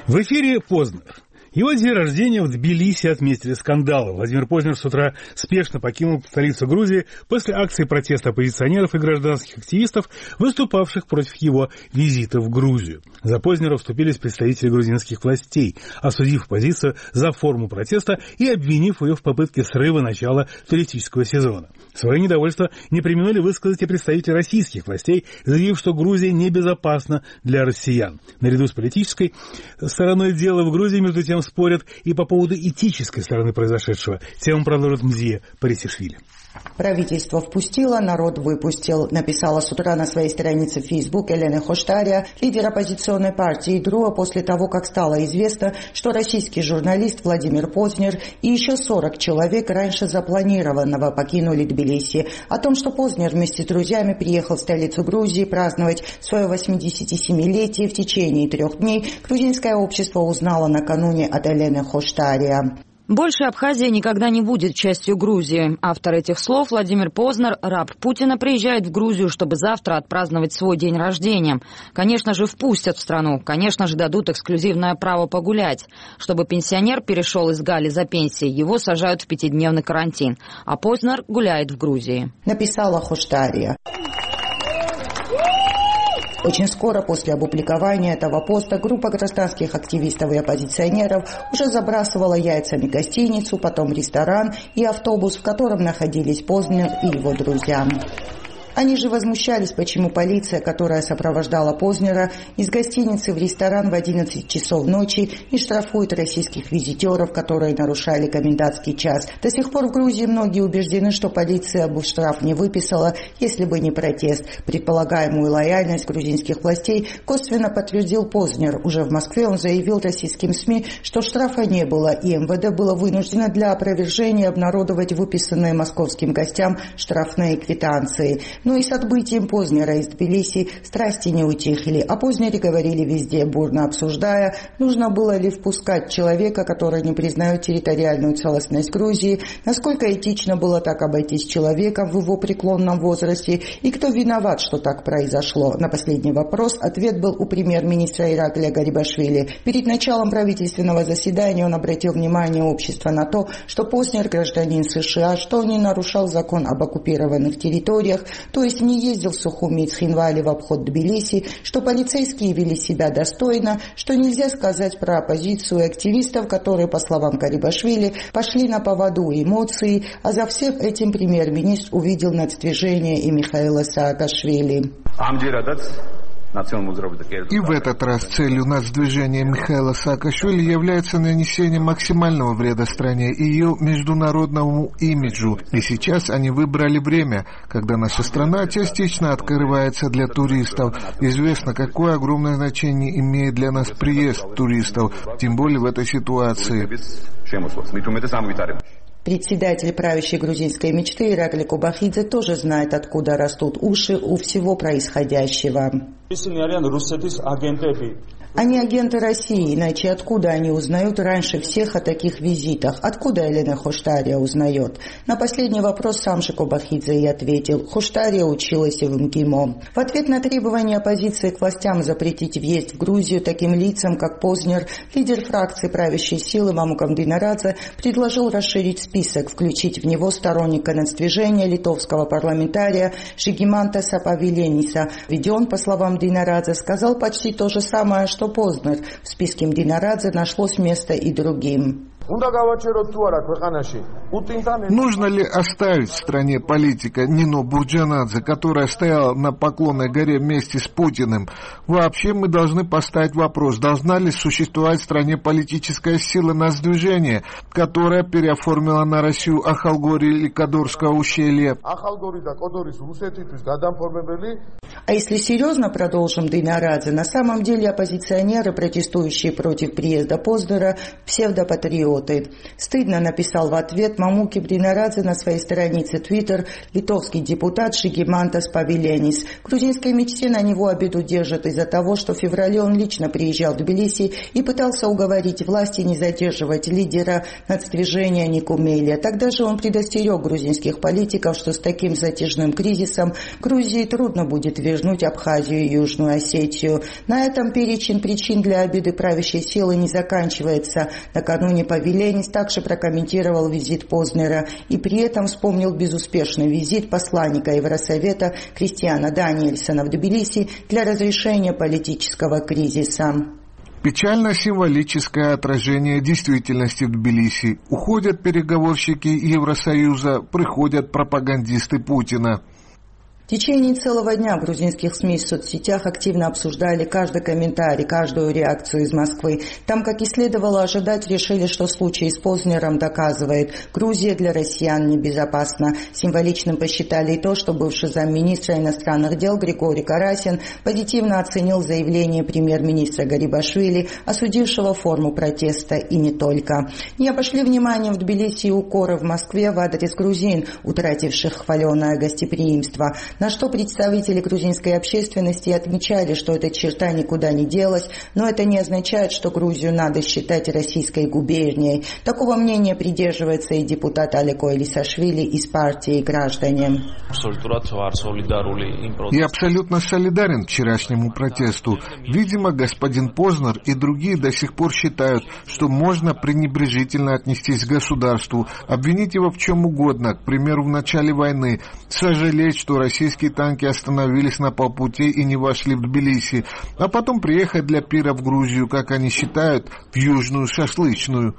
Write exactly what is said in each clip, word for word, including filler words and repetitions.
В эфире Познер. Его день рождения в Тбилиси отметили скандалы. Владимир Познер с утра спешно покинул столицу Грузии после акции протеста оппозиционеров и гражданских активистов, выступавших против его визита в Грузию. За Познера вступились представители грузинских властей, осудив оппозицию за форму протеста и обвинив ее в попытке срыва начала туристического сезона. Свое недовольство не преминули высказать и представители российских властей, заявив, что Грузия небезопасна для россиян. Наряду с политической стороной дела в Грузии, между тем, спорят и по поводу этической стороны произошедшего. Тему продолжит Мзия Парисишвили. Правительство впустило, народ выпустил, написала с утра на своей странице в Facebook Елена Хоштария, лидер оппозиционной партии ДРУА, после того, как стало известно, что российский журналист Владимир Познер и еще сорок человек раньше запланированного покинули Тбилиси. О том, что Познер вместе с друзьями приехал в столицу Грузии праздновать свое восьмидесятисемилетие в течение трех дней, грузинское общество узнало накануне от Елены Хоштария. Больше Абхазия никогда не будет частью Грузии. Автор этих слов Владимир Познер, раб Путина, приезжает в Грузию, чтобы завтра отпраздновать свой день рождения. Конечно же, впустят в страну. Конечно же, дадут эксклюзивное право погулять. Чтобы пенсионер перешел из Гали за пенсией, его сажают в пятидневный карантин. А Познер гуляет в Грузии. Написала Хоштария. Очень скоро после опубликования этого поста группа гражданских активистов и оппозиционеров уже забрасывала яйцами гостиницу, потом ресторан и автобус, в котором находились Познер и его друзья. Они же возмущались, почему полиция, которая сопровождала Познера из гостиницы в ресторан в одиннадцать часов ночи, не штрафует российских визитеров, которые нарушали комендантский час. До сих пор в Грузии многие убеждены, что полиция бы штраф не выписала, если бы не протест. Предполагаемую лояльность грузинских властей косвенно подтвердил Познер. Уже в Москве он заявил российским СМИ, что штрафа не было, и эм вэ дэ было вынуждено для опровержения обнародовать выписанные московским гостям штрафные квитанции. Но и с отбытием Познера из Тбилиси страсти не утихли. О Познере говорили везде, бурно обсуждая, нужно было ли впускать человека, который не признает территориальную целостность Грузии, насколько этично было так обойтись с человеком в его преклонном возрасте, и кто виноват, что так произошло. На последний вопрос ответ был у премьер-министра Иракля Гарибашвили. Перед началом правительственного заседания он обратил внимание общества на то, что Познер гражданин США, что он не нарушал закон об оккупированных территориях, то есть не ездил в Сухуми и Цхинвали в обход Тбилиси, что полицейские вели себя достойно, что нельзя сказать про оппозицию и активистов, которые, по словам Гарибашвили, пошли на поводу эмоций, а за всем этим премьер-министр увидел нацдвижение и Михаила Саакашвили. И в этот раз целью нацдвижения Михаила Саакашвили является нанесение максимального вреда стране и ее международному имиджу. И сейчас они выбрали время, когда наша страна частично открывается для туристов. Известно, какое огромное значение имеет для нас приезд туристов, тем более в этой ситуации. Председатель правящей грузинской мечты Иракли Кобахидзе тоже знает, откуда растут уши у всего происходящего. Они агенты России, иначе откуда они узнают раньше всех о таких визитах? Откуда Елена Хоштария узнает? На последний вопрос сам же Кобахидзе и ответил. Хоштария училась в МГИМО. В ответ на требование оппозиции к властям запретить въезд в Грузию таким лицам, как Познер, лидер фракции правящей силы Мамукам Динарадзе предложил расширить список, включить в него сторонника нацдвижения литовского парламентария Жигиманта Сапавилениса. Ведь он, по словам Динарадзе, сказал почти то же самое, что Познер. В списке Динарадзе нашлось место и другим. Нужно ли оставить в стране политика Нино Бурджанадзе, которая стояла на Поклонной горе вместе с Путиным? Вообще мы должны поставить вопрос, должна ли существовать в стране политическая сила нацдвижения, которая переоформила на Россию Ахалгори или Кадорское ущелье? А если серьезно, продолжим Динарадзе, на самом деле оппозиционеры, протестующие против приезда Познера, псевдопатриоты. работает. Стыдно, написал в ответ Мамуки Бринарадзе на своей странице Twitter литовский депутат Жигимантас Павиленис. В грузинской мечте на него обиду держат из-за того, что в феврале он лично приезжал в Тбилиси и пытался уговорить власти не задерживать лидера нацдвижения Никумелия. Тогда же он предостерег грузинских политиков, что с таким затяжным кризисом Грузии трудно будет вернуть Абхазию и Южную Осетию. На этом перечень причин для обиды правящей силы не заканчивается. Накануне Павиленис также прокомментировал визит Познера и при этом вспомнил безуспешный визит посланника Евросовета Кристиана Даниэльсона в Тбилиси для разрешения политического кризиса. Печально-символическое отражение действительности в Тбилиси. Уходят переговорщики Евросоюза, приходят пропагандисты Путина. В течение целого дня в грузинских СМИ в соцсетях активно обсуждали каждый комментарий, каждую реакцию из Москвы. Там, как и следовало ожидать, решили, что случай с Познером доказывает, Грузия для россиян небезопасна. Символичным посчитали и то, что бывший замминистра иностранных дел Григорий Карасин позитивно оценил заявление премьер-министра Гарибашвили, осудившего форму протеста и не только. Не обошли вниманием в Тбилиси и укоры в Москве в адрес грузин, утративших хваленое гостеприимство. На что представители грузинской общественности отмечали, что эта черта никуда не делась, но это не означает, что Грузию надо считать российской губернией. Такого мнения придерживается и депутат Алеко Элисашвили из партии «Граждане». Я абсолютно солидарен вчерашнему протесту. Видимо, господин Познер и другие до сих пор считают, что можно пренебрежительно отнестись к государству, обвинить его в чем угодно, к примеру, в начале войны, сожалеть, что Россия Российские танки остановились на полпути и не вошли в Тбилиси, а потом приехать для пира в Грузию, как они считают, в южную шашлычную.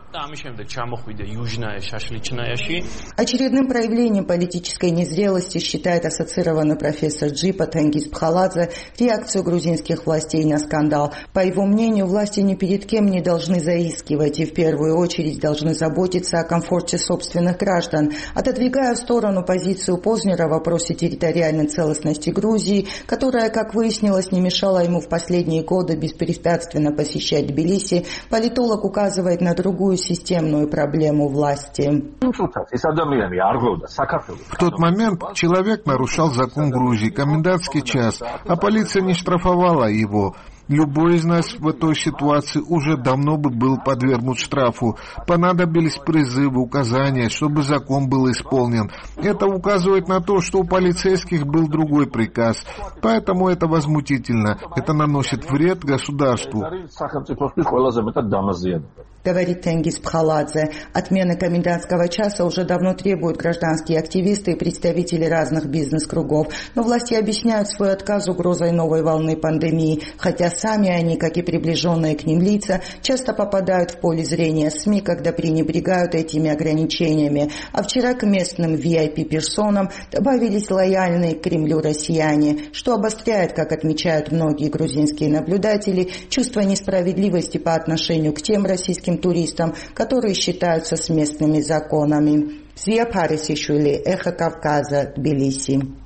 Очередным проявлением политической незрелости считает ассоциированный профессор Джипа Тенгиз Пхаладзе реакцию грузинских властей на скандал. По его мнению, власти ни перед кем не должны заискивать и в первую очередь должны заботиться о комфорте собственных граждан, отодвигая в сторону позицию Познера в вопросе территориальной целостности Грузии, которая, как выяснилось, не мешала ему в последние годы беспрепятственно посещать Тбилиси, политолог указывает на другую системную проблему власти. В тот момент человек нарушал закон Грузии, комендантский час, а полиция не штрафовала его. Любой из нас в этой ситуации уже давно бы был подвергнут штрафу. Понадобились призывы, указания, чтобы закон был исполнен. Это указывает на то, что у полицейских был другой приказ. Поэтому это возмутительно. Это наносит вред государству. Говорит Тенгиз Пхаладзе. Отмена комендантского часа уже давно требуют гражданские активисты и представители разных бизнес-кругов. Но власти объясняют свой отказ угрозой новой волны пандемии, хотя сами они, как и приближенные к ним лица, часто попадают в поле зрения СМИ, когда пренебрегают этими ограничениями. А вчера к местным ви ай пи-персонам добавились лояльные к Кремлю россияне, что обостряет, как отмечают многие грузинские наблюдатели, чувство несправедливости по отношению к тем российским туристам, которые считаются с местными законами. Зия Парисишвили, Эхо Кавказа, Тбилиси.